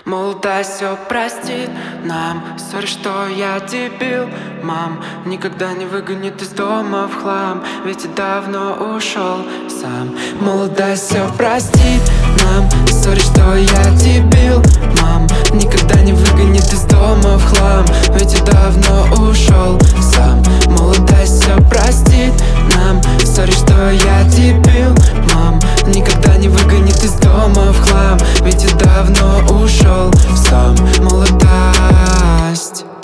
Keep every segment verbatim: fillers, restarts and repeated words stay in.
Молодость все простит нам. Сори, что я дебил, мам. Никогда не выгонит из дома в хлам, ведь я давно ушел сам. Молодость все простит нам. Сори, что я дебил, мам. Никогда не выгонит из дома в хлам, ведь я давно ушел сам. Молодость все простит нам. Сори, что я дебил, мам. Никогда не выгонит из дома в хлам, ведь я давно ушел сам. Молодость.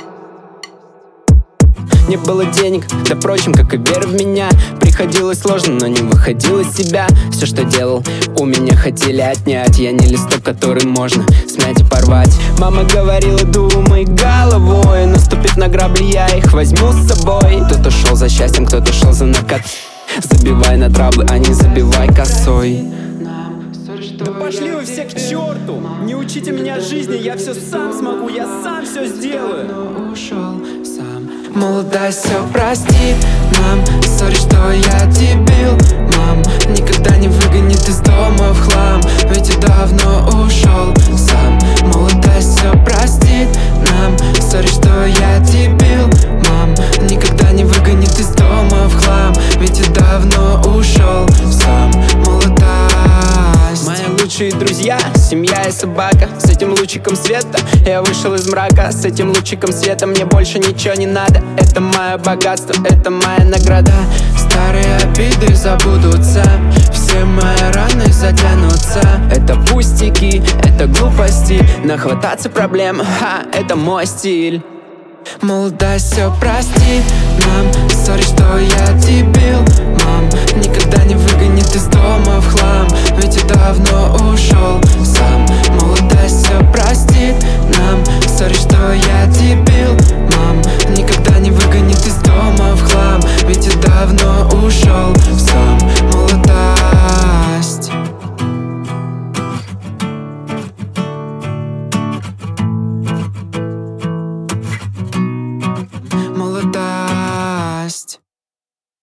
Не было денег, да впрочем, как и вера в меня. Приходилось сложно, но не выходил из себя. Все, что делал, у меня хотели отнять. Я не листок, который можно смять и порвать. Мама говорила, думай головой. Наступив на грабли, я их возьму с собой. Кто-то шел за счастьем, кто-то шел за накат. Забивай на траблы, а не забивай косой. Да пошли вы все к черту! Не учите меня жизни, я все сам смогу, я сам все сделаю. Ушел сам. Молодость все простит нам. Сори, что я дебил, мам. Никогда не выгонит из дома в хлам, ведь я давно ушел сам. Молодость все простит нам. Сори, что я дебил, мам. Никогда не выгонит из дома в хлам, ведь я давно ушел сам. Молодость. Мои лучшие друзья, семья и собака. С этим лучиком света я вышел из мрака. С этим лучиком света мне больше ничего не надо. Это мое богатство, это моя награда. Старые обиды забудутся, все мои раны затянутся. Это пустяки, это глупости. Нахвататься проблем, ха, это мой стиль. Молодость все простит нам. Сори, что я дебил, мам. Никогда не выгонит из дома в хлам, ведь я давно ушел сам. Молодость все